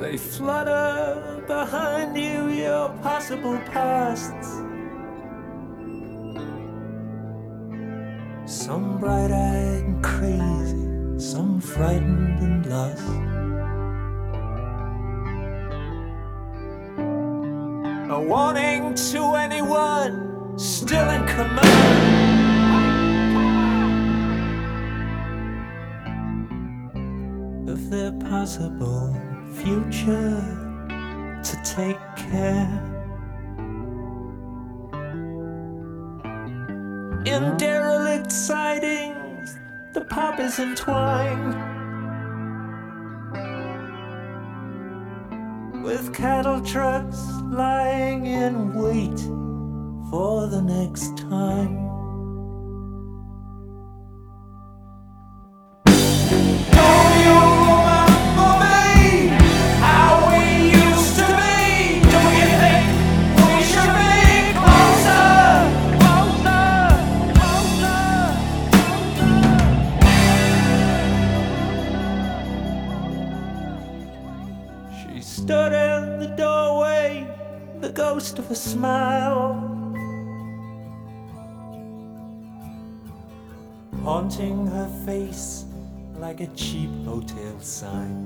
They flutter behind you, your possible pasts. Some bright-eyed and crazy, some frightened and lost. A warning to anyone still in command of their possible future, to take care. In derelict sidings, the poppies entwine with cattle trucks lying in wait for the next time. She stood in the doorway, the ghost of a smile, haunting her face like a cheap hotel sign.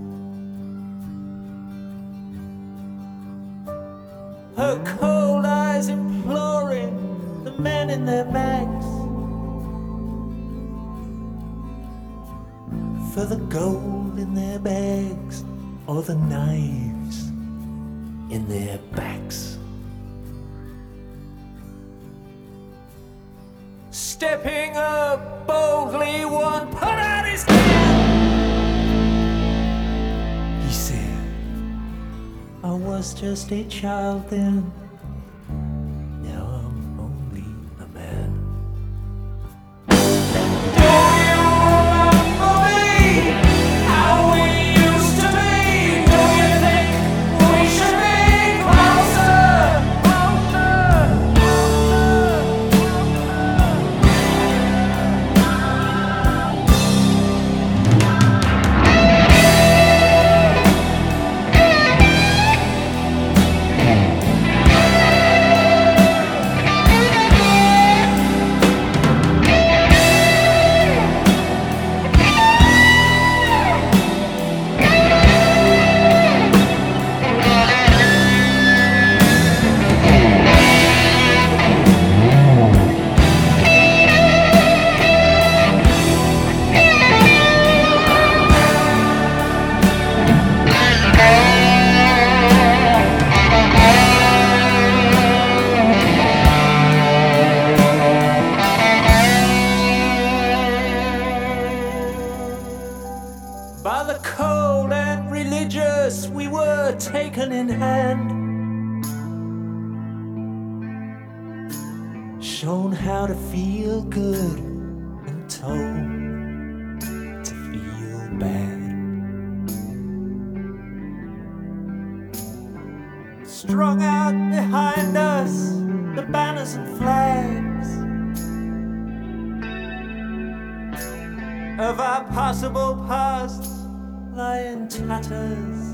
Her cold eyes imploring the men in their bags for the gold in their bags or the knives in their backs. Stepping up boldly, one put out his hand. He said, I was just a child then, now I'm only a man. By the cold and religious, we were taken in hand, shown how to feel good and told to feel bad. Strung out behind us, the banners and flags of our possible past lie in tatters